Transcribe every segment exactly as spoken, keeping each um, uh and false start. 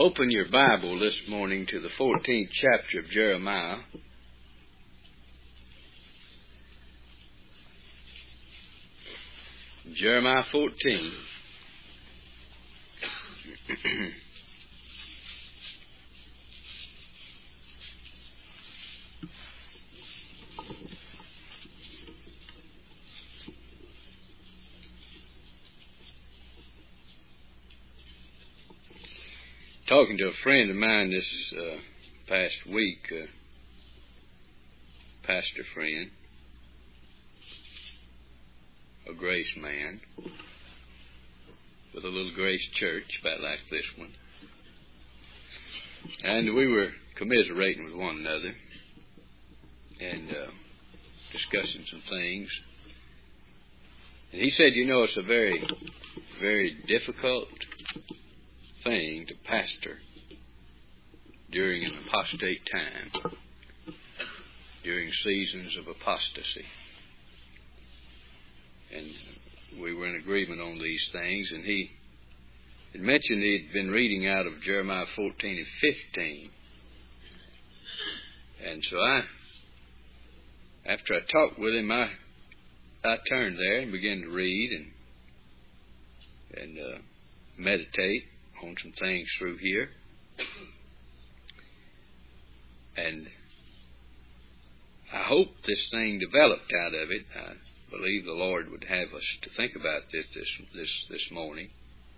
Open your Bible this morning to the fourteenth chapter of Jeremiah. Jeremiah fourteen. Talking to a friend of mine this uh, past week, uh, pastor friend, a Grace man, with a little Grace church about like this one. And we were commiserating with one another and uh, discussing some things. And he said, you know, it's a very, very difficult thing to pastor during an apostate time, during seasons of apostasy. And we were in agreement on these things, and he had mentioned he had been reading out of Jeremiah fourteen and fifteen. And so I, after I talked with him, I I turned there and began to read and and uh, meditate on some things through here. And I hope this thing developed out of it. I believe the Lord would have us to think about this this this, this morning.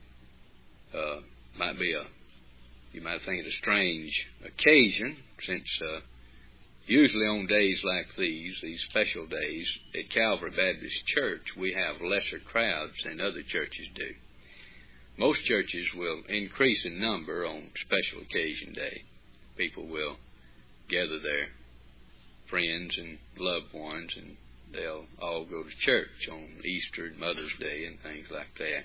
Uh, might be a, you might think it a strange occasion, since uh, usually on days like these, these special days, at Calvary Baptist Church, we have lesser crowds than other churches do. Most churches will increase in number on special occasion day. People will gather their friends and loved ones, and they'll all go to church on Easter and Mother's Day and things like that.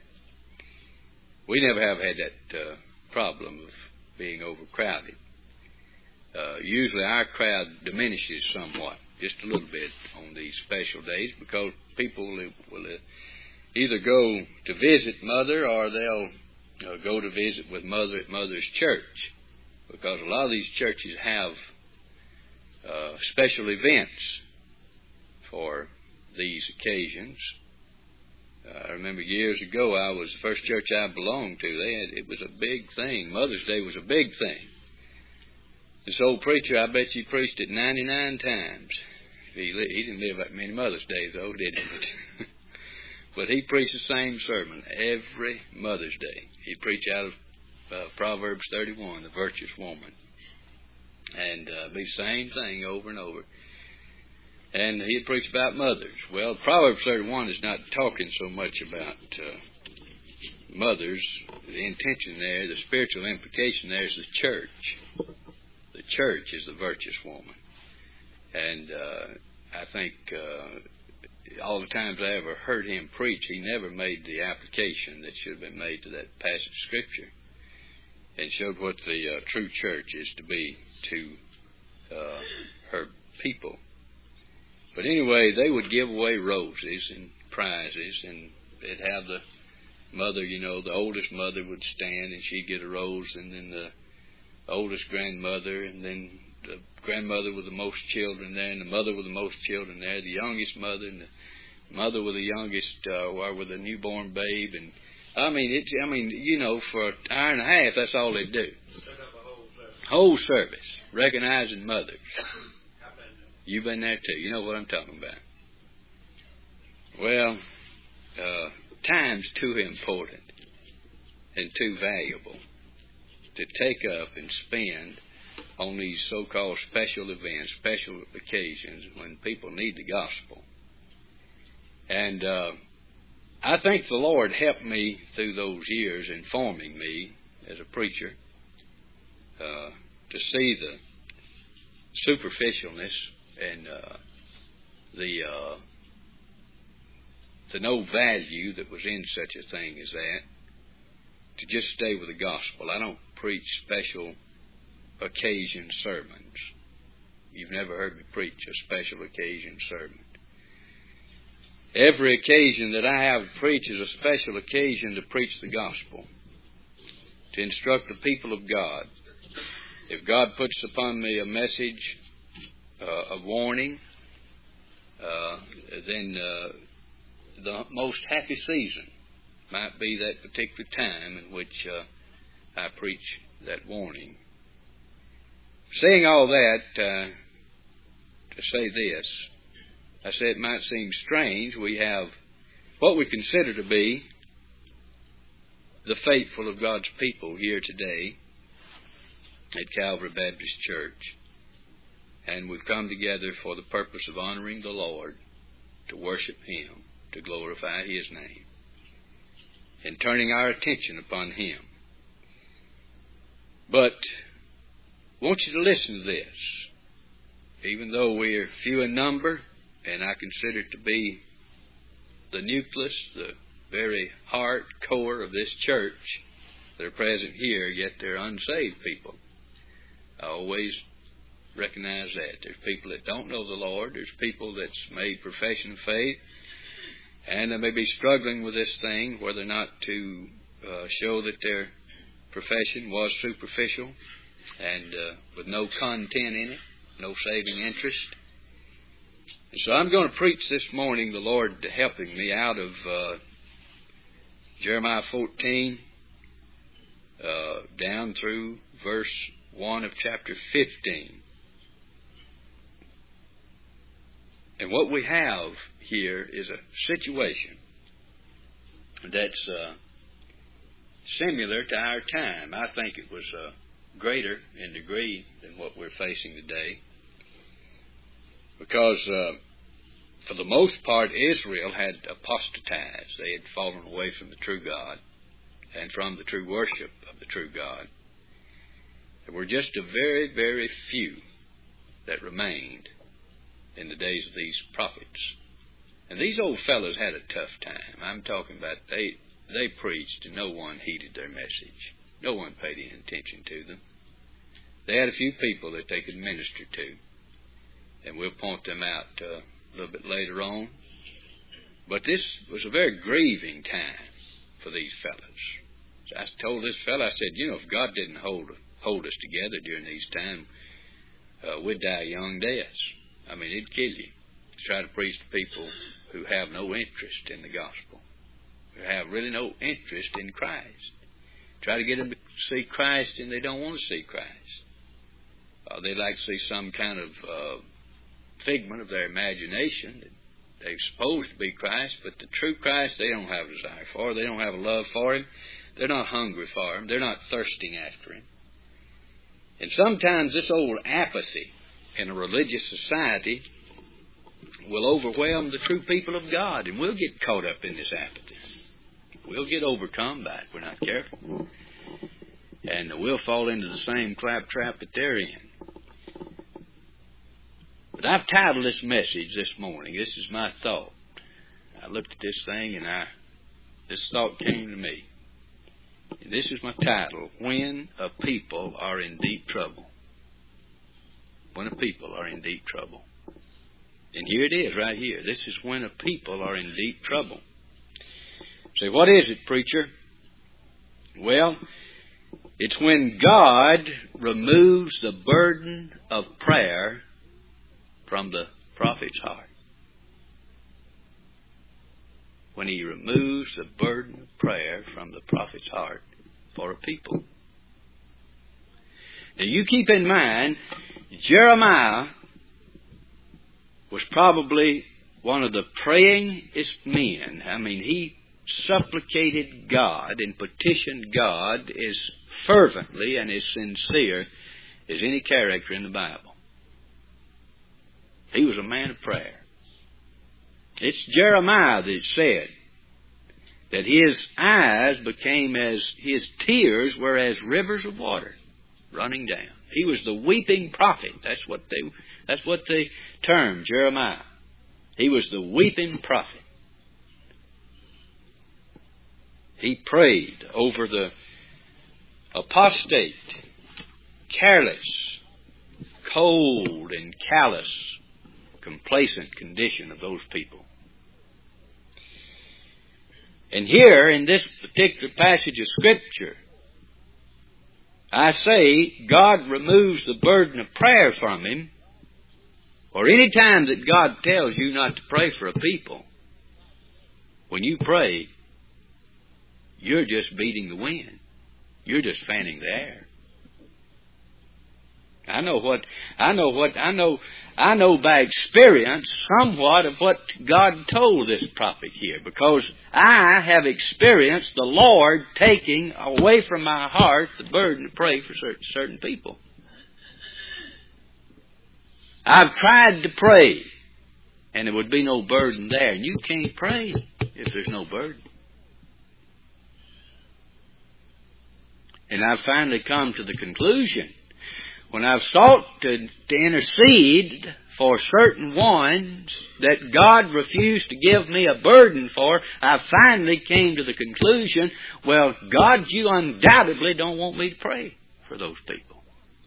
We never have had that uh, problem of being overcrowded. Uh, usually our crowd diminishes somewhat, just a little bit on these special days, because people will, will uh, either go to visit Mother, or they'll uh, go to visit with Mother at Mother's church, because a lot of these churches have uh, special events for these occasions. Uh, I remember years ago, I was the first church I belonged to. They had, it was a big thing. Mother's Day was a big thing. This old preacher, I bet you preached it ninety-nine times. He, he didn't live that many Mother's Days, though, did he? But he preached the same sermon every Mother's Day. He preached out of uh, Proverbs thirty-one, the virtuous woman. And uh, the same thing over and over. And he'd preach about mothers. Well, Proverbs thirty-one is not talking so much about uh, mothers. The intention there, the spiritual implication there is the church. The church is the virtuous woman. And uh, I think uh, all the times I ever heard him preach, he never made the application that should have been made to that passage of Scripture, and showed what the uh, true church is to be to uh, her people. But anyway, they would give away roses and prizes, and they'd have the mother, you know, the oldest mother would stand, and she'd get a rose, and then the oldest grandmother, and then the grandmother with the most children there, and the mother with the most children there, the youngest mother, and the mother with the youngest, uh, or with a newborn babe. And I mean, it's, I mean, you know, for an hour and a half, that's all they do. Set up a whole service. Whole service, recognizing mothers. You've been there too. You know what I'm talking about. Well, uh, time's too important and too valuable to take up and spend on these so-called special events, special occasions, when people need the gospel. And uh, I think the Lord helped me through those years in forming me as a preacher uh, to see the superficialness and uh, the uh, the no value that was in such a thing as that, to just stay with the gospel. I don't preach special occasion sermons. You've never heard me preach a special occasion sermon. Every occasion that I have to preach is a special occasion to preach the gospel. to instruct the people of God. If God puts upon me a message uh, of warning, uh, then uh, the most happy season might be that particular time in which uh, I preach that warning. Saying all that, uh, to say this, I say it might seem strange. We have what we consider to be the faithful of God's people here today at Calvary Baptist Church. And we've come together for the purpose of honoring the Lord, to worship Him, to glorify His name, and turning our attention upon Him. But I want you to listen to this. Even though we're few in number, and I consider it to be the nucleus, the very heart, core of this church that are present here, yet they're unsaved people. I always recognize that. There's people that don't know the Lord. There's people that's made profession of faith, and they may be struggling with this thing, whether or not to uh, show that their profession was superficial and uh, with no content in it, no saving interest. And so I'm going to preach this morning, the Lord helping me, out of uh, Jeremiah fourteen uh, down through verse one of chapter fifteen. And what we have here is a situation that's uh, similar to our time. I think it was uh, greater in degree than what we're facing today, because uh, for the most part Israel had apostatized. They had fallen away from the true God and from the true worship of the true God. There were just a very, very few that remained in the days of these prophets. And these old fellows had a tough time. I'm talking about they they preached and no one heeded their message. No one paid any attention to them. They had a few people that they could minister to, and we'll point them out uh, a little bit later on. But this was a very grieving time for these fellows. So I told this fellow, I said, you know, if God didn't hold hold us together during these times, uh, we'd die young deaths. I mean, it'd kill you to try to preach to people who have no interest in the gospel, who have really no interest in Christ. Try to get them to see Christ, and they don't want to see Christ. Uh, they like to see some kind of uh, figment of their imagination that they're supposed to be Christ, but the true Christ they don't have a desire for. They don't have a love for Him. They're not hungry for Him. They're not thirsting after Him. And sometimes this old apathy in a religious society will overwhelm the true people of God, and we'll get caught up in this apathy. We'll get overcome by it if we're not careful. And we'll fall into the same claptrap that they're in. But I've titled this message this morning, this is my thought. I looked at this thing and I this thought came to me. And this is my title, When a People Are in Deep Trouble. When a people are in deep trouble. And here it is right here. This is when a people are in deep trouble. Say, what is it, preacher? Well, it's when God removes the burden of prayer from the prophet's heart. When He removes the burden of prayer from the prophet's heart for a people. Now you keep in mind, Jeremiah was probably one of the prayingest men. I mean, he supplicated God and petitioned God as fervently and as sincere as any character in the Bible. He was a man of prayer. It's Jeremiah that said that his eyes became as, his tears were as rivers of water running down. He was the weeping prophet. That's what they, that's what they termed Jeremiah. He was the weeping prophet. He prayed over the apostate, careless, cold and callous, complacent condition of those people. And here in this particular passage of Scripture, I say God removes the burden of prayer from him, or any time that God tells you not to pray for a people, when you pray, you're just beating the wind. You're just fanning the air. I know what, I know what, I know, I know by experience somewhat of what God told this prophet here, because I have experienced the Lord taking away from my heart the burden to pray for certain, certain people. I've tried to pray, and there would be no burden there. And you can't pray if there's no burden. And I've finally come to the conclusion, when I've sought to, to intercede for certain ones that God refused to give me a burden for, I finally came to the conclusion, well, God, you undoubtedly don't want me to pray for those people.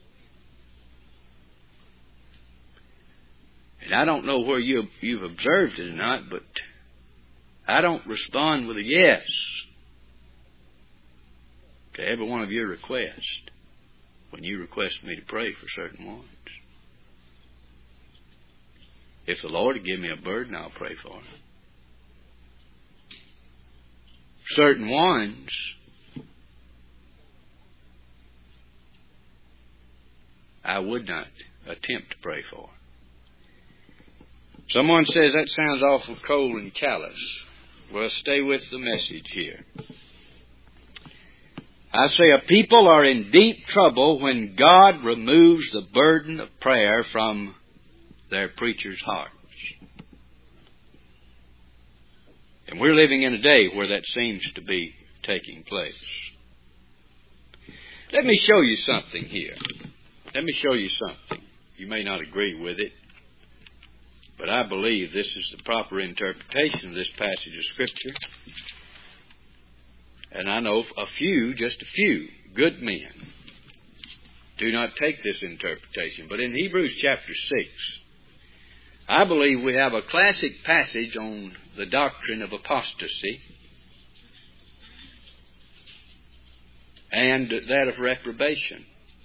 And I don't know where you, you've observed it or not, but I don't respond with a yes to every one of your requests when you request me to pray for certain ones. If the Lord will give me a burden, I'll pray for them. Certain ones, I would not attempt to pray for. Someone says that sounds awful cold and callous. Well, stay with the message here. I say a people are in deep trouble when God removes the burden of prayer from their preachers' hearts. And we're living in a day where that seems to be taking place. Let me show you something here. Let me show you something. You may not agree with it, but I believe this is the proper interpretation of this passage of Scripture. And I know a few, just a few, good men do not take this interpretation. But in Hebrews chapter six, I believe we have a classic passage on the doctrine of apostasy and that of reprobation.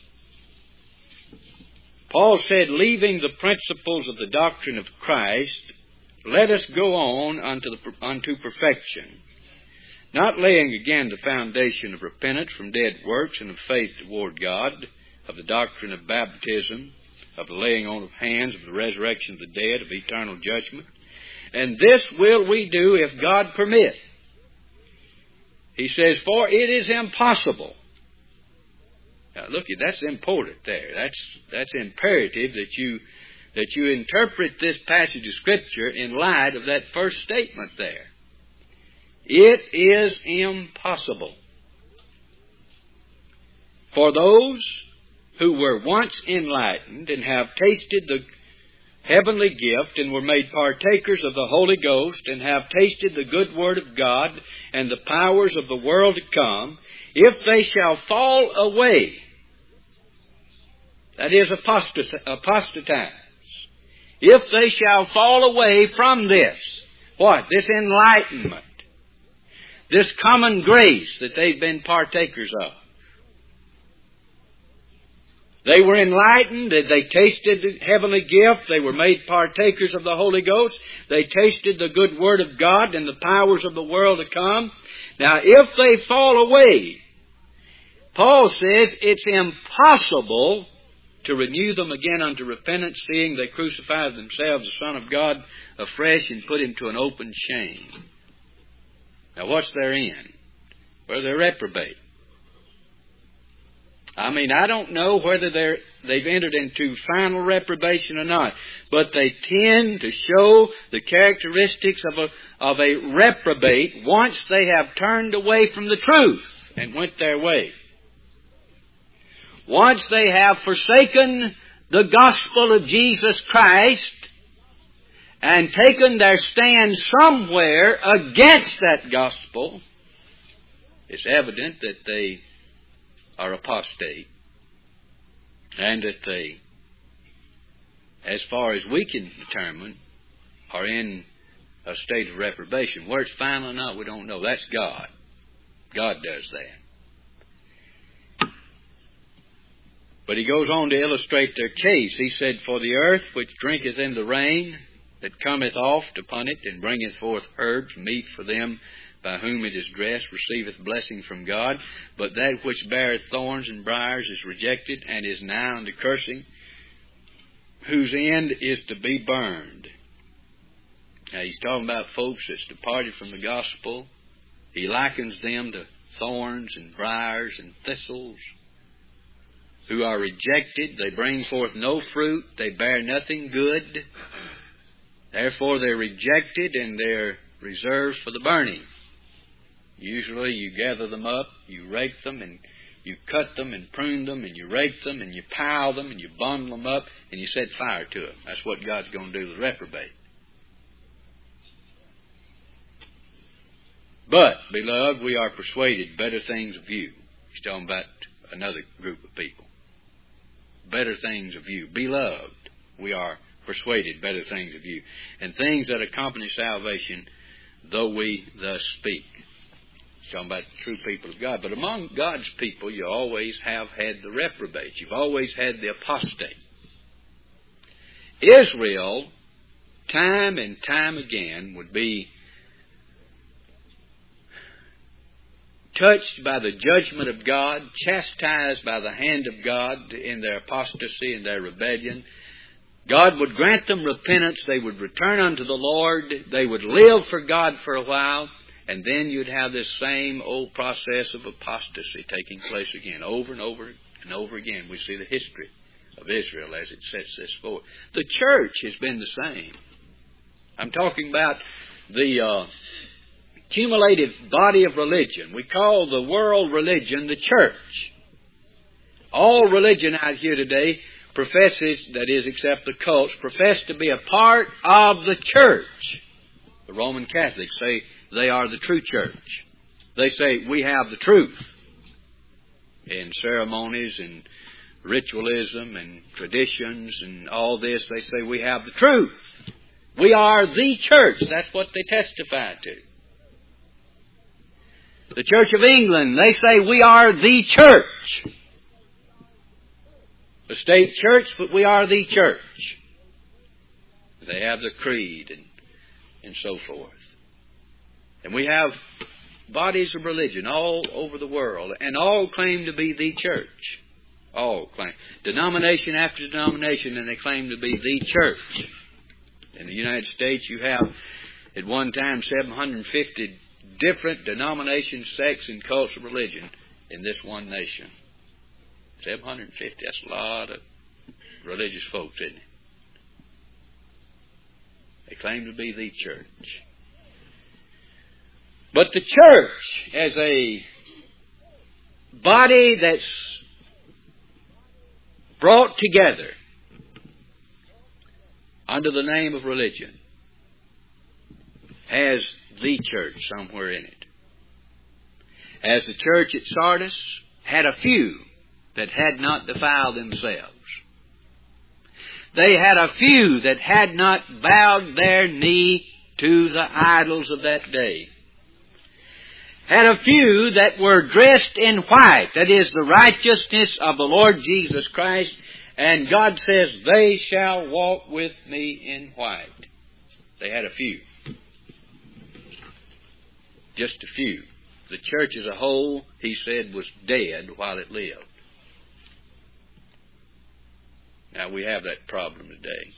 Paul said, leaving the principles of the doctrine of Christ, let us go on unto, the, unto perfection, not laying again the foundation of repentance from dead works and of faith toward God, of the doctrine of baptism, of the laying on of hands, of the resurrection of the dead, of eternal judgment. And this will we do if God permit. He says, for it is impossible. Now look, that's important there. That's that's imperative that you that you interpret this passage of Scripture in light of that first statement there. It is impossible for those who were once enlightened and have tasted the heavenly gift and were made partakers of the Holy Ghost and have tasted the good Word of God and the powers of the world to come, if they shall fall away, that is apostatize, if they shall fall away from this, what? This enlightenment, this common grace that they've been partakers of. They were enlightened, they tasted the heavenly gift, they were made partakers of the Holy Ghost, they tasted the good Word of God and the powers of the world to come. Now, if they fall away, Paul says it's impossible to renew them again unto repentance, seeing they crucified themselves the Son of God afresh and put him to an open shame. Now, what's therein? Well, they're reprobate. I mean, I don't know whether they're, they've entered into final reprobation or not, but they tend to show the characteristics of a, of a reprobate once they have turned away from the truth and went their way. Once they have forsaken the gospel of Jesus Christ and taken their stand somewhere against that gospel, it's evident that they are apostate, and that they, as far as we can determine, are in a state of reprobation. Where it's final or not, we don't know. That's God. God does that. But he goes on to illustrate their case. He said, For the earth which drinketh in the rain that cometh oft upon it, and bringeth forth herbs, meat for them by whom it is dressed, receiveth blessing from God. But that which beareth thorns and briars is rejected, and is nigh unto cursing, whose end is to be burned. Now he's talking about folks that's departed from the gospel. He likens them to thorns and briars and thistles, who are rejected. They bring forth no fruit. They bear nothing good. Therefore they're rejected, and they're reserved for the burning. Usually you gather them up, you rake them, and you cut them and prune them, and you rake them, and you pile them, and you bundle them up, and you set fire to them. That's what God's going to do with the reprobate. But, beloved, we are persuaded better things of you. He's talking about another group of people. Better things of you. Beloved, we are persuaded better things of you. And things that accompany salvation, though we thus speak. He's talking about the true people of God. But among God's people, you always have had the reprobate. You've always had the apostate. Israel, time and time again, would be touched by the judgment of God, chastised by the hand of God in their apostasy and their rebellion. God would grant them repentance. They would return unto the Lord. They would live for God for a while. And then you'd have this same old process of apostasy taking place again, over and over and over again. We see the history of Israel as it sets this forth. The church has been the same. I'm talking about the uh, cumulative body of religion. We call the world religion the church. All religion out here today professes, that is, except the cults, profess to be a part of the church. The Roman Catholics say they are the true church. They say we have the truth. In ceremonies and ritualism and traditions and all this, they say we have the truth. We are the church. That's what they testify to. The Church of England, they say we are the church. The state church, but we are the church. They have the creed and, and so forth. And we have bodies of religion all over the world, and all claim to be the church. All claim. Denomination after denomination, and they claim to be the church. In the United States, you have, at one time, seven hundred fifty different denominations, sects, and cults of religion in this one nation. seven hundred fifty, that's a lot of religious folks, isn't it? They claim to be the church. But the church, as a body that's brought together under the name of religion, has the church somewhere in it. As the church at Sardis had a few that had not defiled themselves. They had a few that had not bowed their knee to the idols of that day. Had a few that were dressed in white, that is the righteousness of the Lord Jesus Christ, and God says, they shall walk with me in white. They had a few. Just a few. The church as a whole, he said, was dead while it lived. Now, we have that problem today.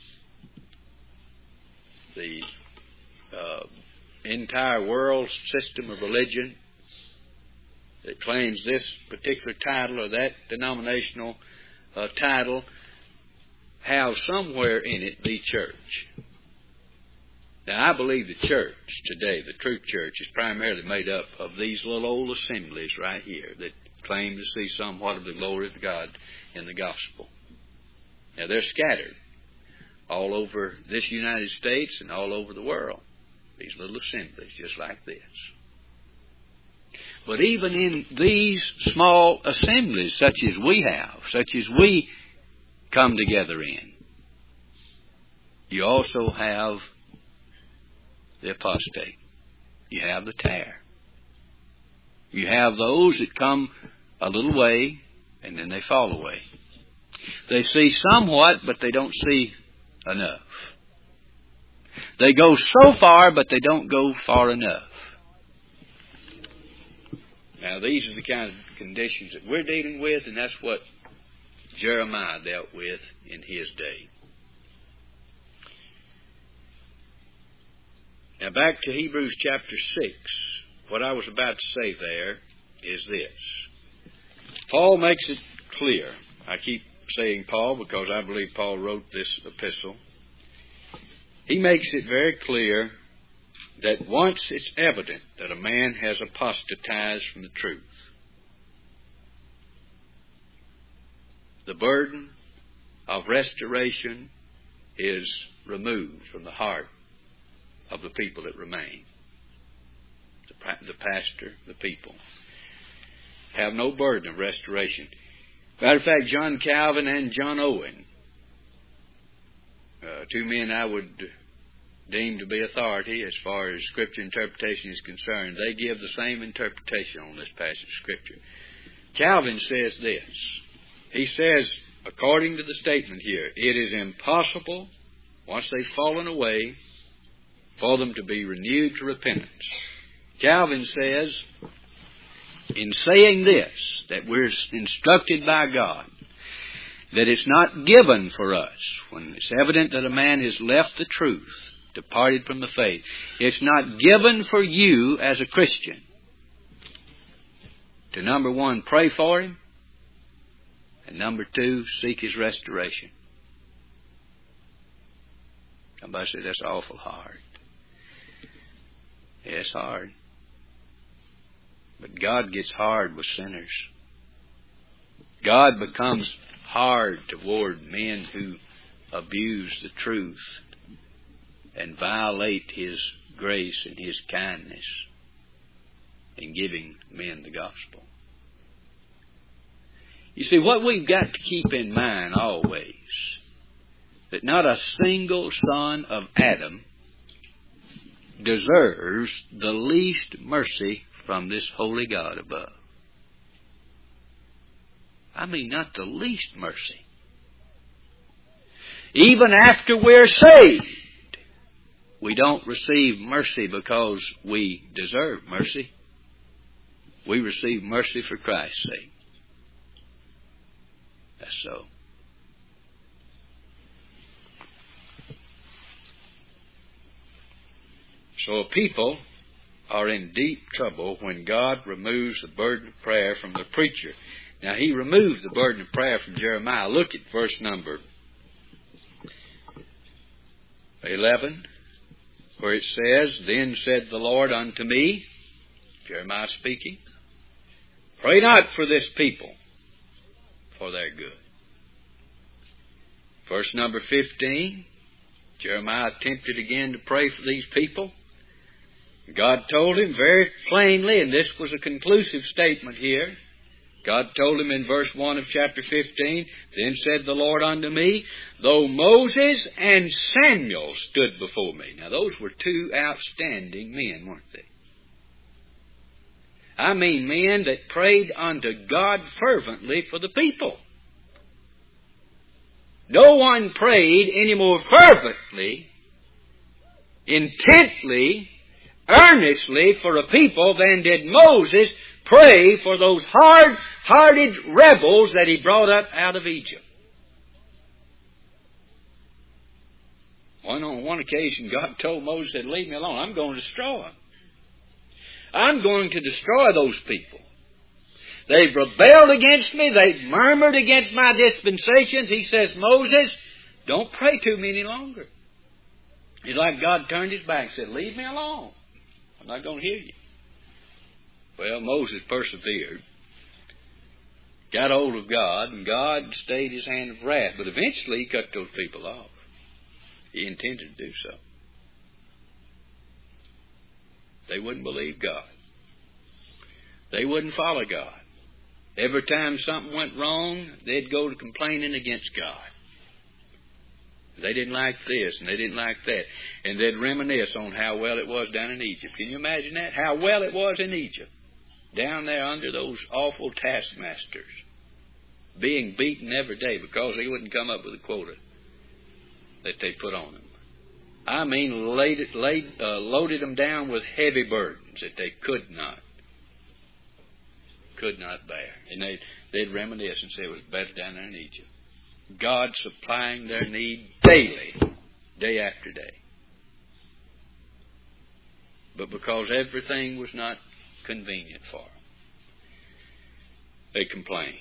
The uh, entire world system of religion that claims this particular title or that denominational uh, title have somewhere in it the church. Now, I believe the church today, the true church, is primarily made up of these little old assemblies right here that claim to see somewhat of the glory of God in the gospel. Now, they're scattered all over this United States and all over the world. These little assemblies just like this. But even in these small assemblies, such as we have, such as we come together in, you also have the apostate. You have the tare. You have those that come a little way and then they fall away. They see somewhat, but they don't see enough. They go so far, but they don't go far enough. Now, these are the kind of conditions that we're dealing with, and that's what Jeremiah dealt with in his day. Now, back to Hebrews chapter six. What I was about to say there is this. Paul makes it clear. I keep saying Paul because I believe Paul wrote this epistle. He makes it very clear that once it's evident that a man has apostatized from the truth, the burden of restoration is removed from the heart of the people that remain. The, the pastor, the people, have no burden of restoration. Matter of fact, John Calvin and John Owen, uh, two men I would deem to be authority as far as Scripture interpretation is concerned, they give the same interpretation on this passage of Scripture. Calvin says this. He says, according to the statement here, it is impossible, once they've fallen away, for them to be renewed to repentance. Calvin says, in saying this, that we're instructed by God, that it's not given for us, when it's evident that a man has left the truth, departed from the faith, it's not given for you as a Christian to, number one, pray for him, and number two, seek his restoration. Somebody said, that's awful hard. Yeah, it's hard. But God gets hard with sinners. God becomes hard toward men who abuse the truth and violate His grace and His kindness in giving men the gospel. You see, what we've got to keep in mind always, that not a single son of Adam deserves the least mercy from this holy God above. I mean, not the least mercy. Even after we're saved, we don't receive mercy because we deserve mercy. We receive mercy for Christ's sake. That's so. So people are in deep trouble when God removes the burden of prayer from the preacher. Now, He removed the burden of prayer from Jeremiah. Look at verse number eleven, where it says, Then said the Lord unto me, Jeremiah speaking, Pray not for this people, for their good. Verse number fifteen, Jeremiah attempted again to pray for these people. God told him very plainly, and this was a conclusive statement here. God told him in verse one of chapter fifteen, Then said the Lord unto me, Though Moses and Samuel stood before me. Now those were two outstanding men, weren't they? I mean men that prayed unto God fervently for the people. No one prayed any more fervently, intently, earnestly for a people than did Moses pray for those hard-hearted rebels that he brought up out of Egypt. One, on one occasion, God told Moses, said, Leave me alone. I'm going to destroy them. I'm going to destroy those people. They've rebelled against me. They've murmured against my dispensations. He says, Moses, don't pray to me any longer. It's like God turned His back and said, Leave me alone. I'm not going to hear you. Well, Moses persevered, got hold of God, and God stayed His hand of wrath. But eventually He cut those people off. He intended to do so. They wouldn't believe God. They wouldn't follow God. Every time something went wrong, they'd go to complaining against God. They didn't like this, and they didn't like that. And they'd reminisce on how well it was down in Egypt. Can you imagine that? How well it was in Egypt. Down there under those awful taskmasters. being beaten every day because they wouldn't come up with a quota that they put on them. I mean, laid it, laid, uh, loaded them down with heavy burdens that they could not, could not bear. And they'd, they'd reminisce and say it was better down there in Egypt. God supplying their need daily, day after day. But because everything was not convenient for them, they complained.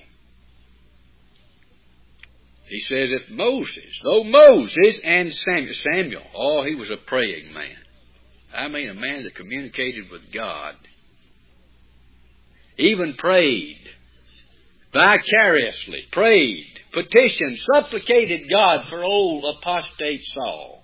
He says, if Moses, though Moses and Samuel, Samuel, oh, he was a praying man. I mean, a man that communicated with God. Even prayed, vicariously prayed, petitioned, supplicated God for old apostate Saul.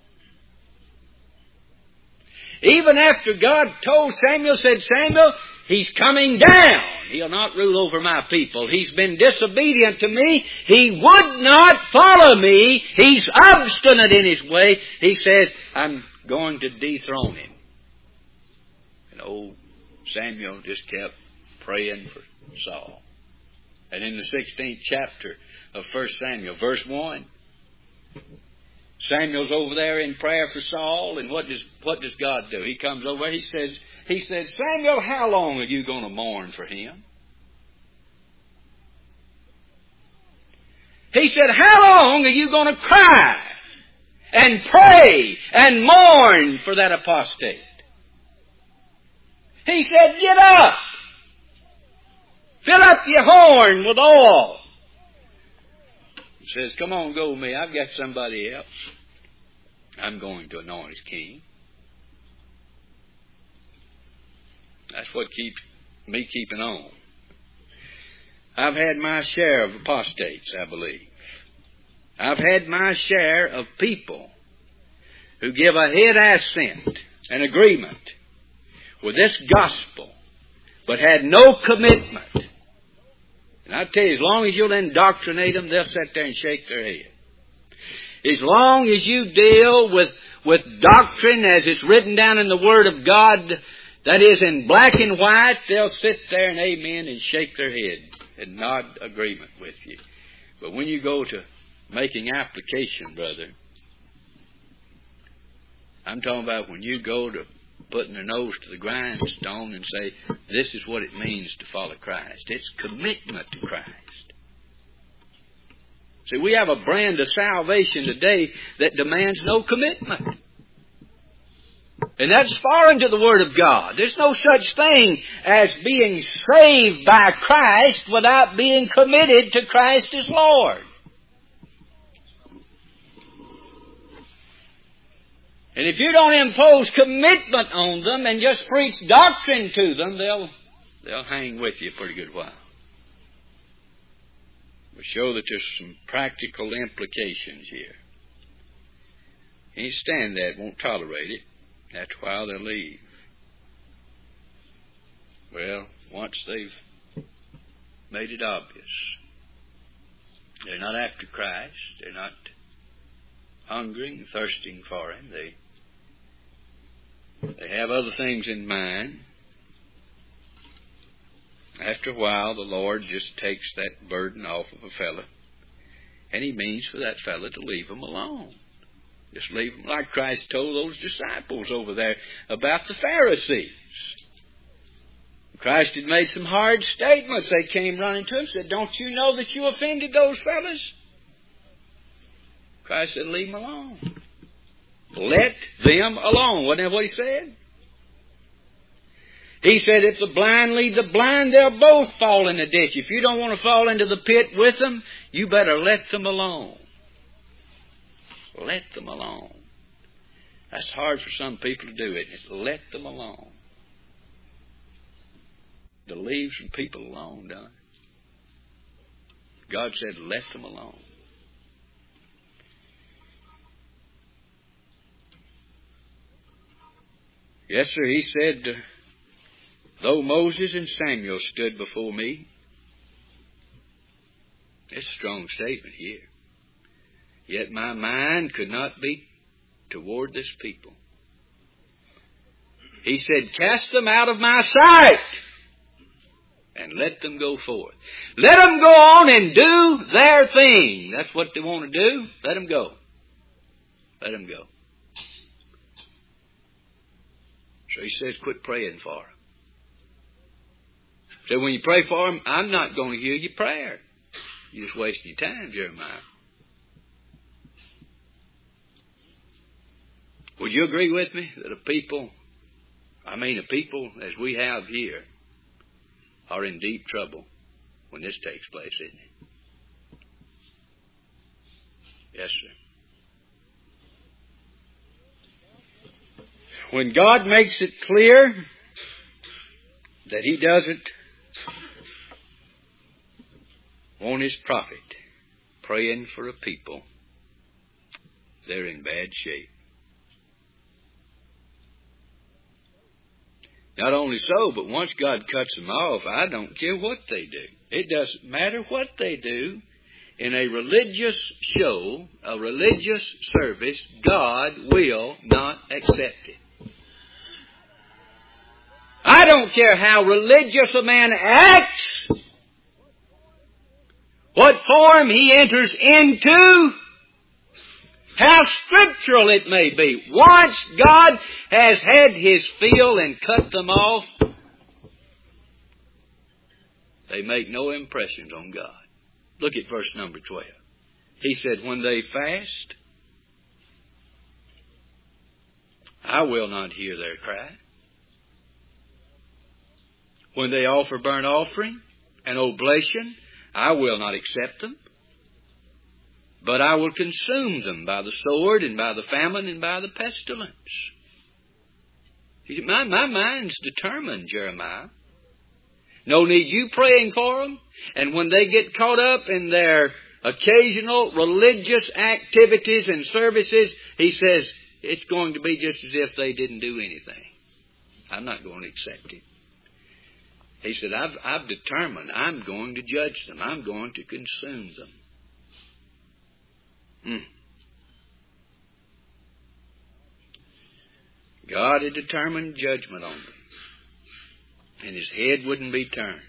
Even after God told Samuel, said, Samuel, he's coming down. He'll not rule over my people. He's been disobedient to me. He would not follow me. He's obstinate in his way. He said, I'm going to dethrone him. And old Samuel just kept praying for Saul. And in the sixteenth chapter of First Samuel, verse one, Samuel's over there in prayer for Saul, and what does what does God do? He comes over, he says, he says, Samuel, how long are you going to mourn for him? He said, how long are you going to cry and pray and mourn for that apostate? He said, get up. Fill up your horn with oil. He says, come on, go with me. I've got somebody else. I'm going to anoint as king. That's what keeps me keeping on. I've had my share of apostates, I believe. I've had my share of people who give a head assent, an agreement with this gospel, but had no commitment. And I tell you, as long as you'll indoctrinate them, they'll sit there and shake their head. As long as you deal with, with doctrine as it's written down in the Word of God, that is in black and white, they'll sit there and amen and shake their head and nod agreement with you. But when you go to making application, brother, I'm talking about when you go to putting their nose to the grindstone and say, this is what it means to follow Christ. It's commitment to Christ. See, we have a brand of salvation today that demands no commitment. And that's foreign to the Word of God. There's no such thing as being saved by Christ without being committed to Christ as Lord. And if you don't impose commitment on them and just preach doctrine to them, they'll, they'll hang with you a pretty good while. We'll show that there's some practical implications here. Can't stand that, won't tolerate it. After a while, they'll leave. Well, once they've made it obvious, they're not after Christ. They're not hungering and thirsting for Him. They, they have other things in mind. After a while, the Lord just takes that burden off of a fella, and He means for that fella to leave him alone. Just leave them like Christ told those disciples over there about the Pharisees. Christ had made some hard statements. They came running to Him and said, don't you know that you offended those fellas? Christ said, leave them alone. Let them alone. Wasn't that what He said? He said, if the blind lead the blind, they'll both fall in the ditch. If you don't want to fall into the pit with them, you better let them alone. Let them alone. That's hard for some people to do, isn't it? Let them alone. To leave some people alone, don't it? God said, let them alone. Yes, sir, He said, though Moses and Samuel stood before me, it's a strong statement here. Yet my mind could not be toward this people. He said, cast them out of my sight. and let them go forth. Let them go on and do their thing. That's what they want to do. Let them go. Let them go. So he says, quit praying for them. So when you pray for them, I'm not going to hear your prayer. You're just wasting your time, Jeremiah. Would you agree with me that a people, I mean a people as we have here, are in deep trouble when this takes place, isn't it? Yes, sir. When God makes it clear that He doesn't want His prophet praying for a people, they're in bad shape. Not only so, but once God cuts them off, I don't care what they do. It doesn't matter what they do. In a religious show, a religious service, God will not accept it. I don't care how religious a man acts, what form he enters into, how scriptural it may be. Once God has had His fill and cut them off, they make no impressions on God. Look at verse number twelve. He said, when they fast, I will not hear their cry. When they offer burnt offering and oblation, I will not accept them. But I will consume them by the sword and by the famine and by the pestilence. My, my mind's determined, Jeremiah. No need you praying for them. And when they get caught up in their occasional religious activities and services, he says, it's going to be just as if they didn't do anything. I'm not going to accept it. He said, I've, I've determined I'm going to judge them. I'm going to consume them. Hmm. God had determined judgment on them. And His head wouldn't be turned.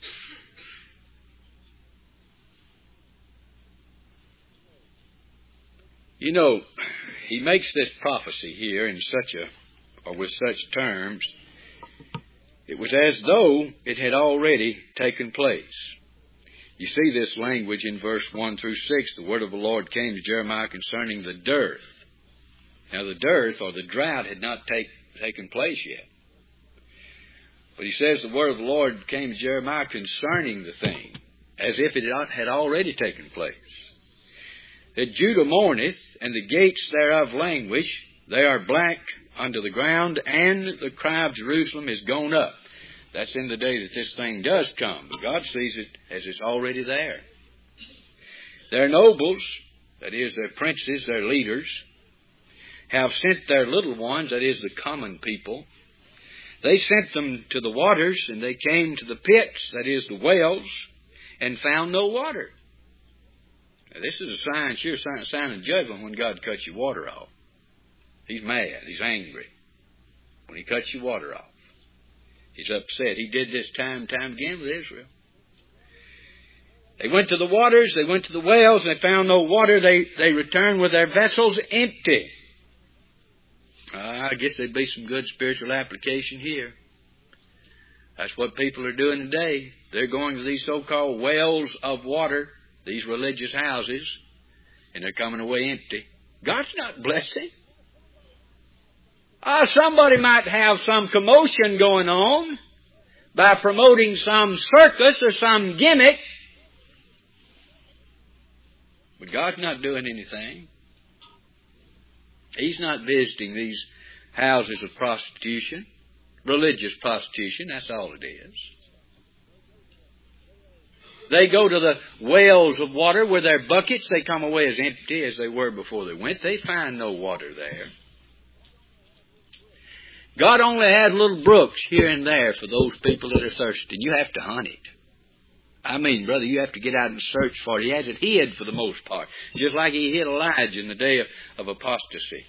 You know, He makes this prophecy here in such a, or with such terms, it was as though it had already taken place. You see this language in verse one through six. The word of the Lord came to Jeremiah concerning the dearth. Now the dearth or the drought had not take, taken place yet. But he says the word of the Lord came to Jeremiah concerning the thing, as if it had already taken place. That Judah mourneth, and the gates thereof languish. They are black unto the ground, and the cry of Jerusalem is gone up. That's in the day that this thing does come. But God sees it as it's already there. Their nobles, that is, their princes, their leaders, have sent their little ones, that is, the common people. They sent them to the waters, and they came to the pits, that is, the wells, and found no water. Now, this is a sign, sure sign, sign of judgment when God cuts your water off. He's mad. He's angry when He cuts your water off. He's upset. He did this time and time again with Israel. They went to the waters, they went to the wells, and they found no water. They, they returned with their vessels empty. Uh, I guess there'd be some good spiritual application here. That's what people are doing today. They're going to these so-called wells of water, these religious houses, and they're coming away empty. God's not blessing. Uh, somebody might have some commotion going on by promoting some circus or some gimmick. But God's not doing anything. He's not visiting these houses of prostitution, religious prostitution, that's all it is. They go to the wells of water with their buckets. They come away as empty as they were before they went. They find no water there. God only had little brooks here and there for those people that are thirsty. You have to hunt it. I mean, brother, you have to get out and search for it. He has it hid for the most part. Just like He hid Elijah in the day of, of apostasy.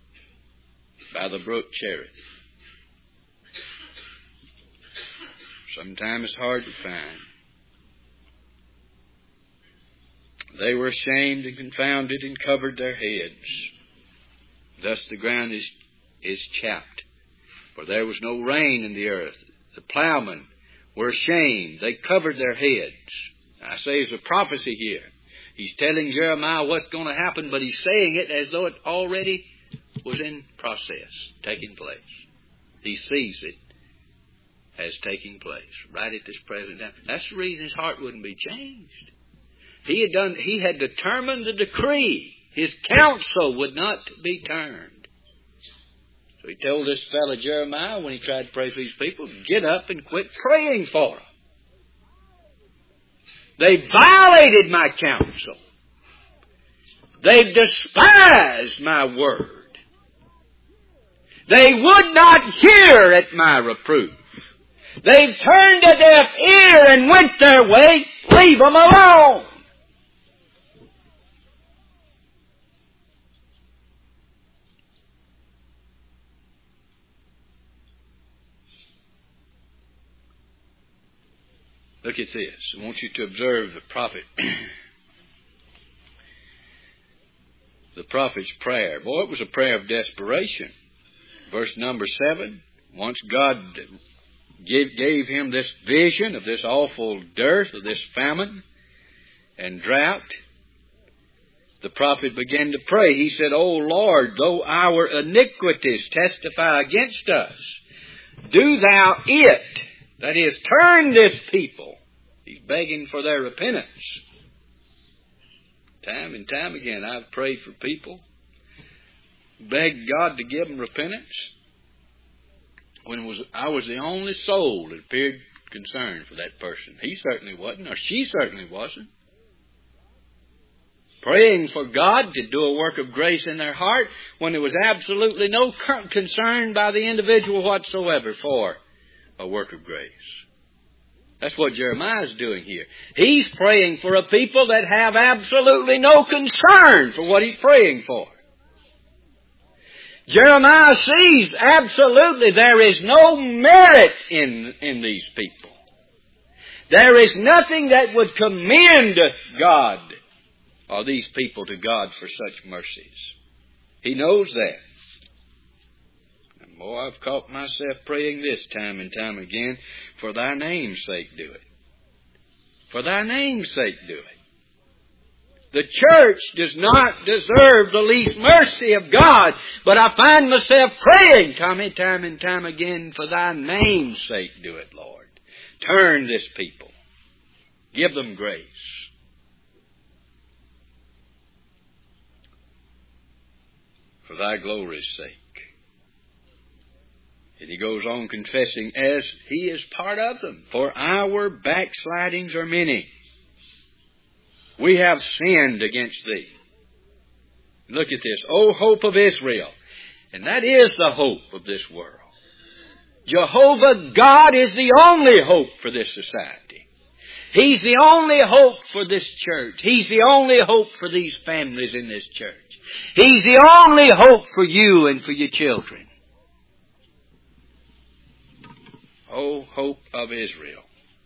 By the brook Cherith. Sometimes it's hard to find. They were ashamed and confounded and covered their heads. Thus the ground is, is chapped, for there was no rain in the earth. The plowmen were ashamed. They covered their heads. I say it's a prophecy here. He's telling Jeremiah what's going to happen, but he's saying it as though it already was in process, taking place. He sees it as taking place right at this present time. That's the reason his heart wouldn't be changed. He had done. He had determined the decree. His counsel would not be turned. So he told this fellow Jeremiah, when he tried to pray for these people, get up and quit praying for them. They violated my counsel. They've despised my word. They would not hear at my reproof. They've turned a deaf ear and went their way. Leave them alone. Look at this. I want you to observe the prophet. The prophet's prayer. Boy, it was a prayer of desperation. Verse number seven. Once God gave, gave him this vision of this awful dearth, of this famine and drought, the prophet began to pray. He said, O Lord, though our iniquities testify against us, do thou it. That is, turn this people. He's begging for their repentance. Time and time again, I've prayed for people, begged God to give them repentance, when was, I was the only soul that appeared concerned for that person. He certainly wasn't, or she certainly wasn't. Praying for God to do a work of grace in their heart when there was absolutely no concern by the individual whatsoever for a work of grace. That's what Jeremiah is doing here. He's praying for a people that have absolutely no concern for what he's praying for. Jeremiah sees absolutely there is no merit in, in these people. There is nothing that would commend God or these people to God for such mercies. He knows that. Boy, I've caught myself praying this time and time again, for thy name's sake do it. For thy name's sake do it. The church does not deserve the least mercy of God, but I find myself praying time and time and time again, for thy name's sake do it, Lord. Turn this people. Give them grace. For thy glory's sake. And he goes on confessing, as he is part of them. For our backslidings are many. We have sinned against thee. Look at this. O hope of Israel. And that is the hope of this world. Jehovah God is the only hope for this society. He's the only hope for this church. He's the only hope for these families in this church. He's the only hope for you and for your children. O hope of Israel,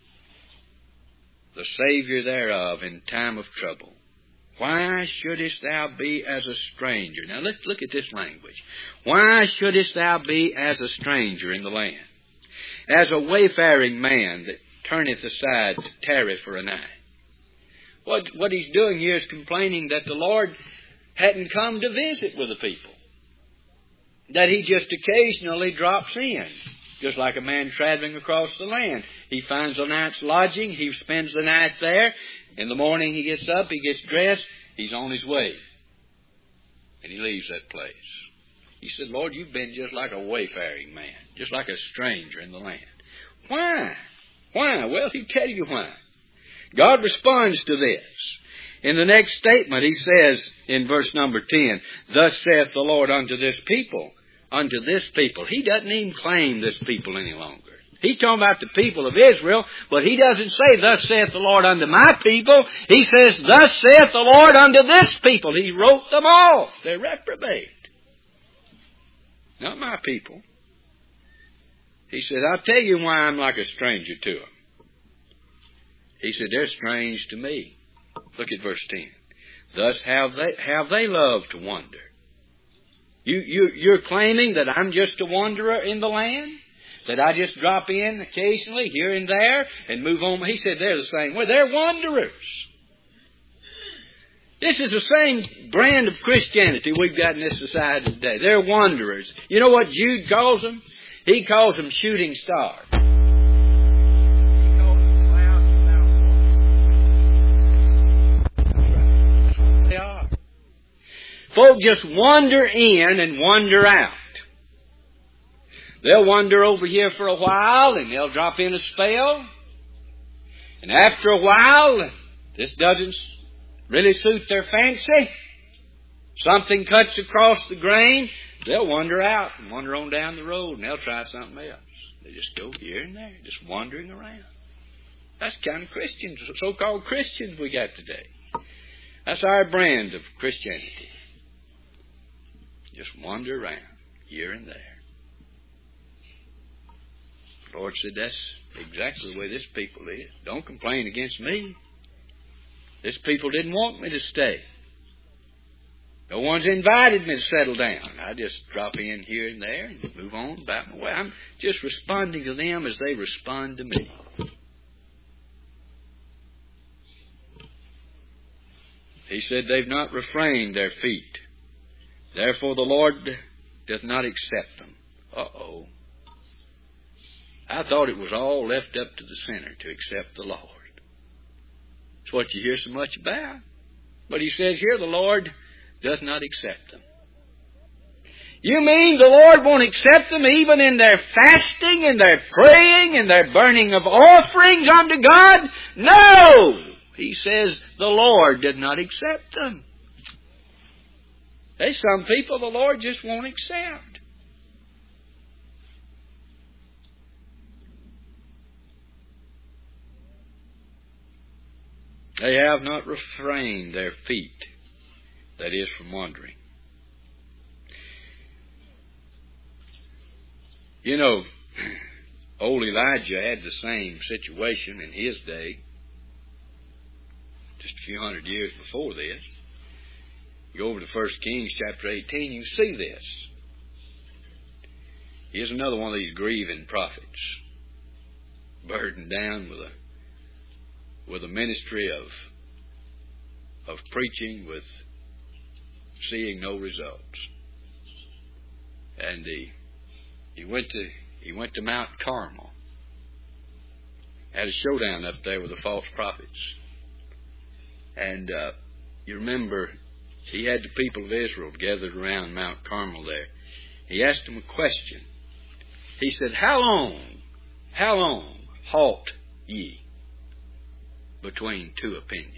the Savior thereof in time of trouble. Why shouldest thou be as a stranger? Now let's look at this language. Why shouldest thou be as a stranger in the land? As a wayfaring man that turneth aside to tarry for a night. What, what he's doing here is complaining that the Lord hadn't come to visit with the people. That he just occasionally drops in. Just like a man traveling across the land. He finds a night's lodging. He spends the night there. In the morning he gets up. He gets dressed. He's on his way. And he leaves that place. He said, Lord, you've been just like a wayfaring man. Just like a stranger in the land. Why? Why? Well, he'll tell you why. God responds to this. In the next statement, he says in verse number ten, Thus saith the Lord unto this people. Unto this people. He doesn't even claim this people any longer. He's talking about the people of Israel, but he doesn't say, Thus saith the Lord unto my people. He says, Thus saith the Lord unto this people. He wrote them off. They're reprobate. Not my people. He said, I'll tell you why I'm like a stranger to them. He said, they're strange to me. Look at verse ten. Thus have they, have they loved to wander. You, you, you're claiming that I'm just a wanderer in the land? That I just drop in occasionally here and there and move on? He said they're the same way. They're wanderers. This is the same brand of Christianity we've got in this society today. They're wanderers. You know what Jude calls them? He calls them shooting stars. They are. Folk just wander in and wander out. They'll wander over here for a while and they'll drop in a spell. And after a while, this doesn't really suit their fancy. Something cuts across the grain. They'll wander out and wander on down the road and they'll try something else. They just go here and there, just wandering around. That's the kind of Christians, so-called Christians we got today. That's our brand of Christianity. Just wander around here and there. The Lord said, that's exactly the way this people is. Don't complain against me. This people didn't want me to stay. No one's invited me to settle down. I just drop in here and there and move on about my way. I'm just responding to them as they respond to me. He said they've not refrained their feet. Therefore the Lord does not accept them. Uh-oh. I thought it was all left up to the sinner to accept the Lord. It's what you hear so much about. But he says here the Lord does not accept them. You mean the Lord won't accept them even in their fasting and their praying and their burning of offerings unto God? No! He says the Lord did not accept them. There's some people the Lord just won't accept. They have not refrained their feet, that is, from wandering. You know, old Elijah had the same situation in his day, just a few hundred years before this. You go over to First Kings chapter eighteen, you see this. Here's another one of these grieving prophets, burdened down with a with a ministry of of preaching with seeing no results. And he he went to he went to Mount Carmel. Had a showdown up there with the false prophets. And uh, you remember he had the people of Israel gathered around Mount Carmel there. He asked them a question. He said, How long, how long halt ye between two opinions?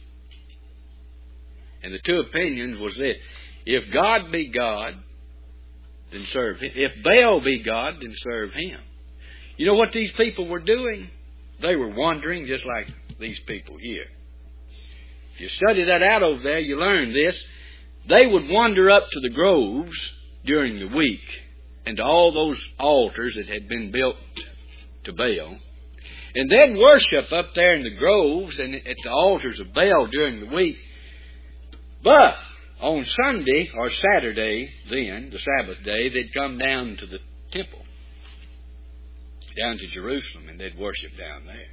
And the two opinions was this: if God be God, then serve Him. If Baal be God, then serve Him. You know what these people were doing? They were wandering just like these people here. If you study that out over there, you learn this. They would wander up to the groves during the week and to all those altars that had been built to Baal. And they'd worship up there in the groves and at the altars of Baal during the week. But on Sunday or Saturday then, the Sabbath day, they'd come down to the temple, down to Jerusalem, and they'd worship down there.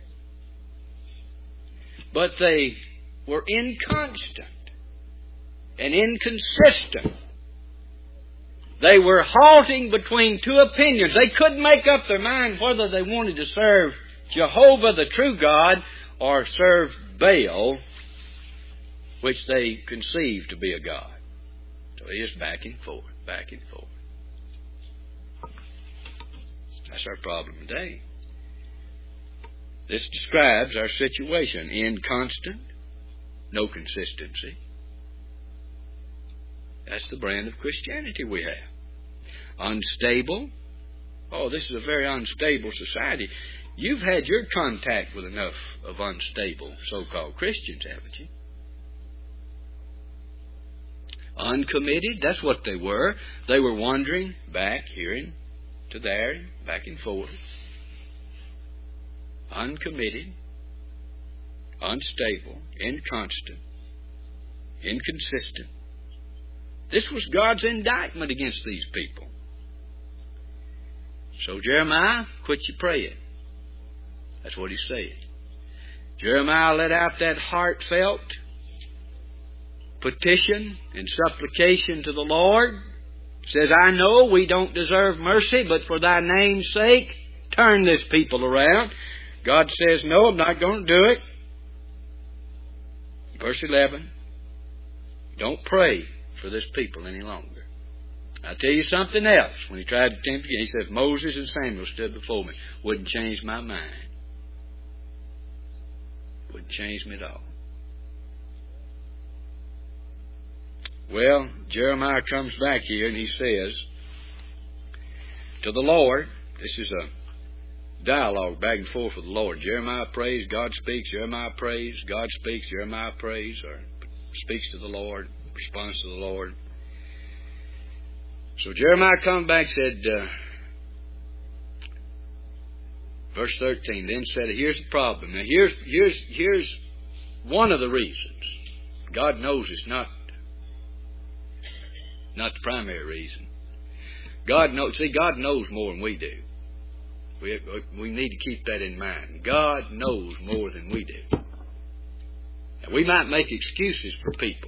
But they were inconstant and inconsistent. They were halting between two opinions. They couldn't make up their mind whether they wanted to serve Jehovah, the true God, or serve Baal, which they conceived to be a god. So he is back and forth, back and forth. That's our problem today. This describes our situation. Inconstant, no consistency. That's the brand of Christianity we have. Unstable. Oh, this is a very unstable society. You've had your contact with enough of unstable so-called Christians, haven't you? Uncommitted, that's what they were. They were wandering back here into to there, back and forth, uncommitted, unstable, inconstant, inconsistent. This was God's indictment against these people. So Jeremiah, quit your praying. That's what he said. Jeremiah let out that heartfelt petition and supplication to the Lord. Says, I know we don't deserve mercy, but for thy name's sake, turn this people around. God says, no, I'm not going to do it. Verse eleven, don't pray for this people any longer. I'll tell you something else. When he tried to tempt you, he said, Moses and Samuel stood before me. Wouldn't change my mind. Wouldn't change me at all. Well, Jeremiah comes back here and he says to the Lord, this is a dialogue back and forth with the Lord. Jeremiah prays, God speaks, Jeremiah prays, God speaks, Jeremiah prays, or speaks to the Lord, responds to the Lord. So Jeremiah comes back and said, uh, verse thirteen, then said, here's the problem. Now here's, here's, here's one of the reasons. God knows it's not, not the primary reason. God knows, see, God knows more than we do. We, we need to keep that in mind. God knows more than we do. And we might make excuses for people,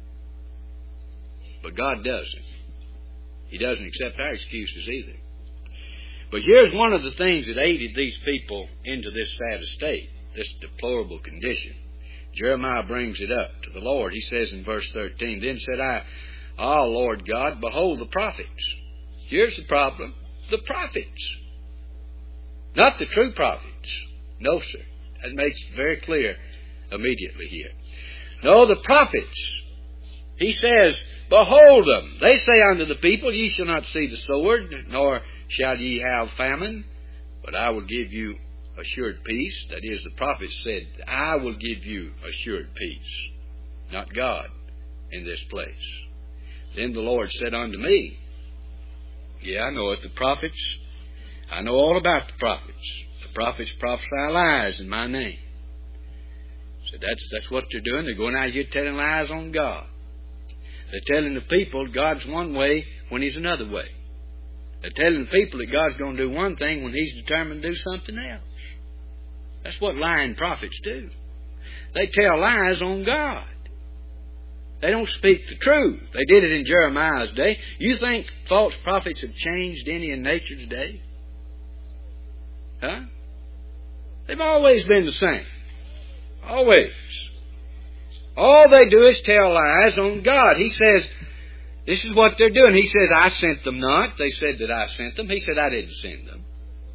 but God doesn't. He doesn't accept our excuses either. But here's one of the things that aided these people into this sad estate, this deplorable condition. Jeremiah brings it up to the Lord. He says in verse thirteen, then said I, Ah, Lord God, behold the prophets. Here's the problem. The prophets. Not the true prophets. No, sir. That makes it very clear immediately here. No, the prophets. He says, behold them. They say unto the people, ye shall not see the sword, nor shall ye have famine, but I will give you assured peace. That is, the prophet said, I will give you assured peace. Not God in this place. Then the Lord said unto me, yeah, I know it, the prophets. I know all about the prophets. The prophets prophesy lies in my name. So that's, that's what they're doing. They're going out here telling lies on God. They're telling the people God's one way when He's another way. They're telling the people that God's going to do one thing when He's determined to do something else. That's what lying prophets do. They tell lies on God. They don't speak the truth. They did it in Jeremiah's day. You think false prophets have changed any in nature today? Huh? They've always been the same. Always. All they do is tell lies on God. He says, this is what they're doing. He says, I sent them not. They said that I sent them. He said, I didn't send them.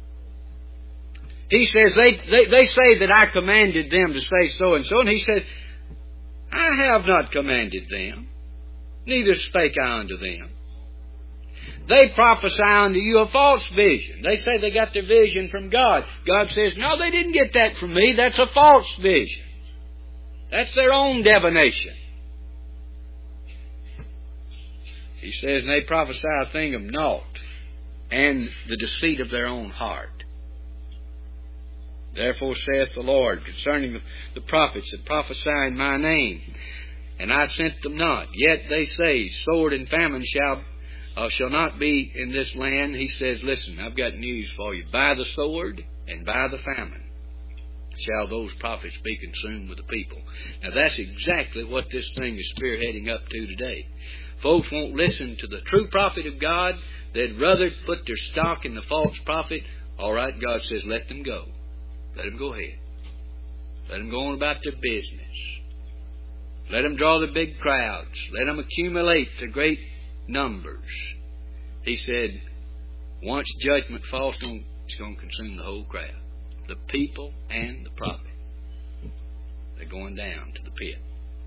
He says, they, they, they say that I commanded them to say so and so. And he said, I have not commanded them, neither spake I unto them. They prophesy unto you a false vision. They say they got their vision from God. God says, no, they didn't get that from me. That's a false vision. That's their own divination. He says, and they prophesy a thing of naught, and the deceit of their own heart. Therefore saith the Lord concerning the, the prophets that prophesy in my name, and I sent them not. Yet they say, sword and famine shall uh, shall not be in this land. He says, listen, I've got news for you. By the sword and by the famine shall those prophets be consumed with the people. Now that's exactly what this thing is spearheading up to today. Folks won't listen to the true prophet of God. They'd rather put their stock in the false prophet. All right, God says, let them go. Let them go ahead. Let them go on about their business. Let them draw the big crowds. Let them accumulate the great numbers. He said, once judgment falls, it's going to consume the whole crowd. The people and the prophet. They're going down to the pit.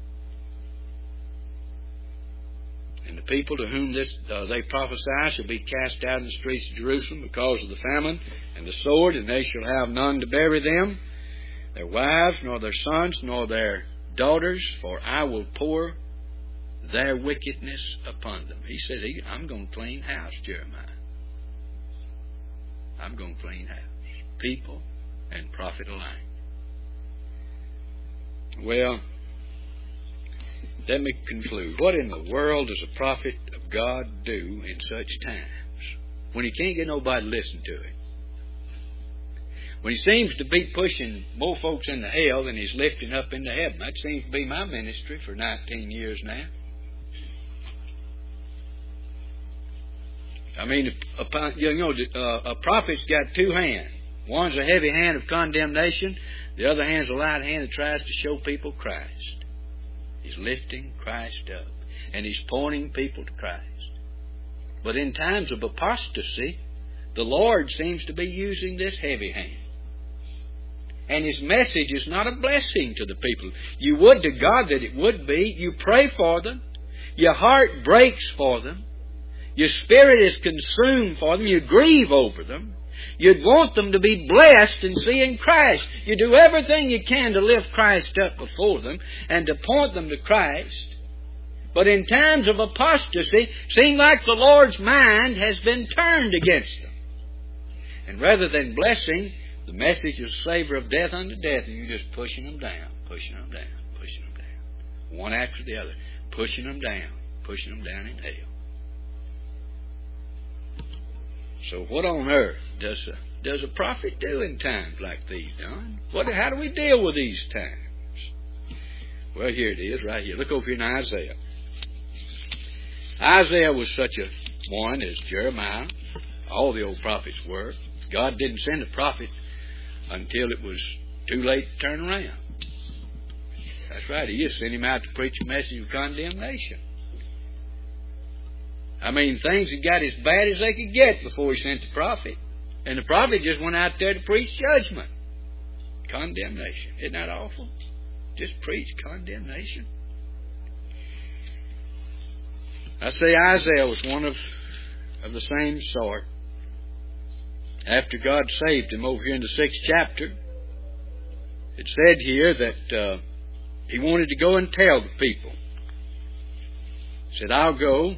And the people to whom this uh, they prophesy shall be cast out in the streets of Jerusalem because of the famine and the sword, and they shall have none to bury them, their wives, nor their sons, nor their daughters, for I will pour their wickedness upon them. He said, I'm going to clean house, Jeremiah. I'm going to clean house. People and prophet alike. Well, let me conclude. What in the world does a prophet of God do in such times when he can't get nobody to listen to him? When he seems to be pushing more folks into hell than he's lifting up into heaven. That seems to be my ministry for nineteen years now. I mean, a, you know, a prophet's got two hands. One's a heavy hand of condemnation. The other hand's a light hand that tries to show people Christ. He's lifting Christ up. And he's pointing people to Christ. But in times of apostasy, the Lord seems to be using this heavy hand. And His message is not a blessing to the people. You would to God that it would be. You pray for them. Your heart breaks for them. Your spirit is consumed for them. You grieve over them. You'd want them to be blessed in seeing Christ. You do everything you can to lift Christ up before them and to point them to Christ. But in times of apostasy, it seems like the Lord's mind has been turned against them. And rather than blessing, the message is savor of death unto death, and you're just pushing them down, pushing them down, pushing them down. One after the other, pushing them down, pushing them down in hell. So what on earth does a, does a prophet do in times like these, Don? What, how do we deal with these times? Well, here it is, right here. Look over here in Isaiah. Isaiah was such a one as Jeremiah. All the old prophets were. God didn't send a prophet until it was too late to turn around. That's right. He just sent him out to preach a message of condemnation. I mean, things had got as bad as they could get before He sent the prophet. And the prophet just went out there to preach judgment. Condemnation. Isn't that awful? Just preach condemnation. I say Isaiah was one of, of the same sort. After God saved him over here in the sixth chapter, it said here that uh, he wanted to go and tell the people. He said, I'll go.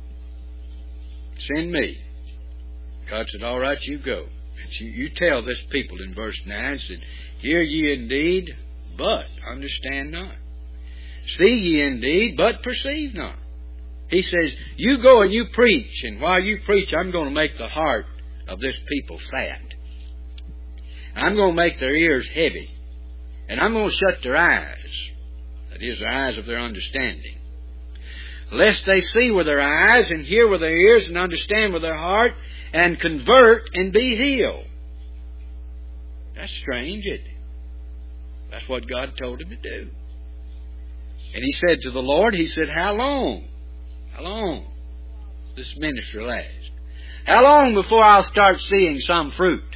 Send me. God said, all right, you go. And you, you tell this people in verse nine, said, hear ye indeed, but understand not. See ye indeed, but perceive not. He says, you go and you preach, and while you preach, I'm going to make the heart of this people fat. I'm going to make their ears heavy. And I'm going to shut their eyes. That is, the eyes of their understanding. Lest they see with their eyes and hear with their ears and understand with their heart and convert and be healed. That's strange, isn't it? That's what God told him to do. And he said to the Lord, he said, how long? How long this ministry last? How long before I'll start seeing some fruit?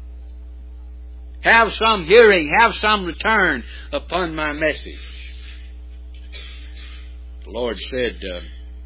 Have some hearing, have some return upon my message. The Lord said, uh,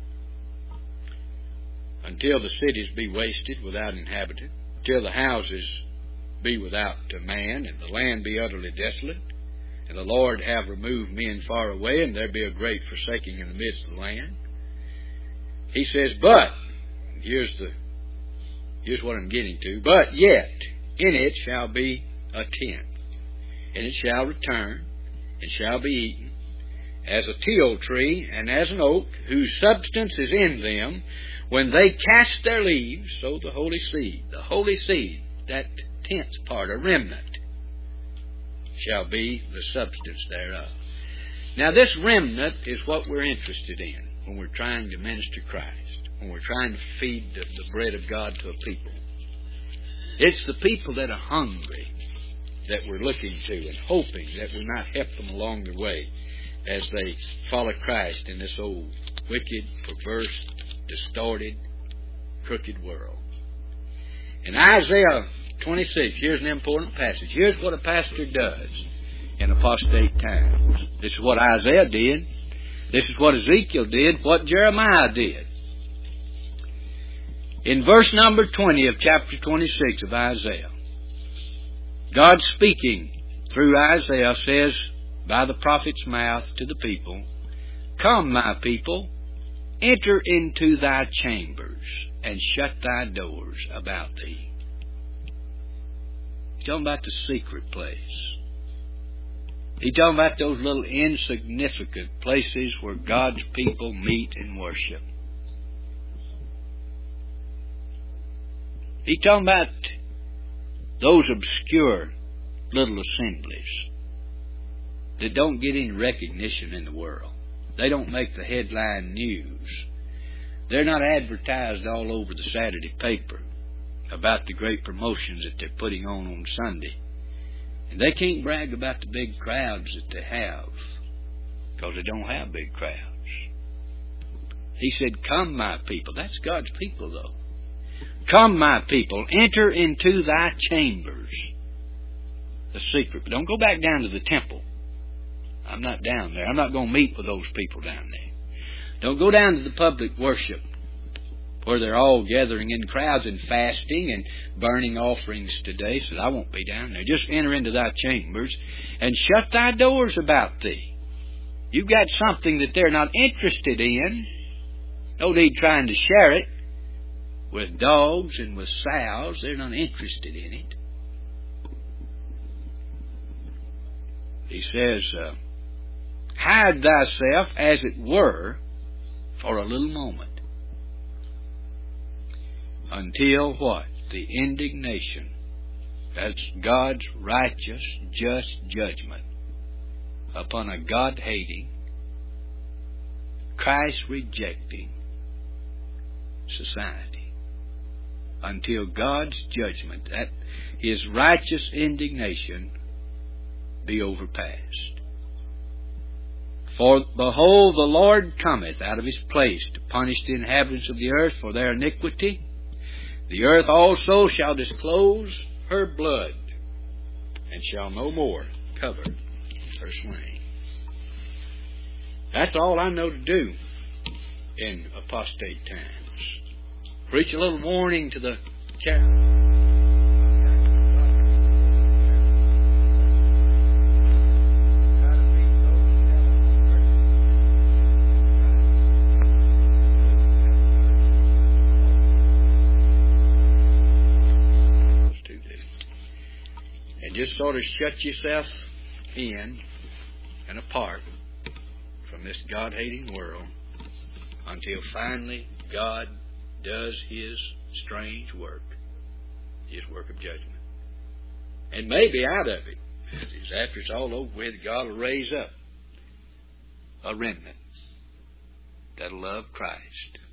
until the cities be wasted without inhabitant, until the houses be without a man, and the land be utterly desolate, and the Lord have removed men far away, and there be a great forsaking in the midst of the land. He says, but, here's the, here's what I'm getting to, but yet in it shall be a tenth, and it shall return, and shall be eaten, as a teil tree and as an oak, whose substance is in them, when they cast their leaves, so the holy seed, the holy seed, that tenth part, a remnant, shall be the substance thereof. Now this remnant is what we're interested in when we're trying to minister Christ, when we're trying to feed the, the bread of God to a people. It's the people that are hungry that we're looking to and hoping that we might help them along the way as they follow Christ in this old, wicked, perverse, distorted, crooked world. In Isaiah twenty-six, here's an important passage. Here's what a pastor does in apostate times. This is what Isaiah did. This is what Ezekiel did, what Jeremiah did. In verse number twenty of chapter twenty-six of Isaiah, God speaking through Isaiah says, by the prophet's mouth to the people, come, my people, enter into thy chambers, and shut thy doors about thee. talking about the secret place. He's talking about those little insignificant places where God's people meet and worship. He's talking about those obscure little assemblies that don't get any recognition in the world. They don't make the headline news. They're not advertised all over the Saturday paper about the great promotions that they're putting on on Sunday. And they can't brag about the big crowds that they have, because they don't have big crowds. He said, "Come, my people." That's God's people, though. "Come, my people, enter into thy chambers." The secret. But don't go back down to the temple. I'm not down there. I'm not going to meet with those people down there. Don't go down to the public worship where they're all gathering in crowds and fasting and burning offerings today. So I won't be down there. Just enter into thy chambers and shut thy doors about thee. You've got something that they're not interested in. No need trying to share it with dogs and with sows. They're not interested in it. He says, uh, hide thyself, as it were, for a little moment, until what? The indignation. That's God's righteous, just judgment upon a God-hating, Christ-rejecting society. Until God's judgment, that His righteous indignation, be overpassed. For behold, the Lord cometh out of His place to punish the inhabitants of the earth for their iniquity. The earth also shall disclose her blood, and shall no more cover her slain. That's all I know to do in apostate times. Preach a little warning to the church. Just sort of shut yourself in and apart from this God-hating world until finally God does His strange work, His work of judgment. And maybe out of it, after it's all over with, God will raise up a remnant that'll love Christ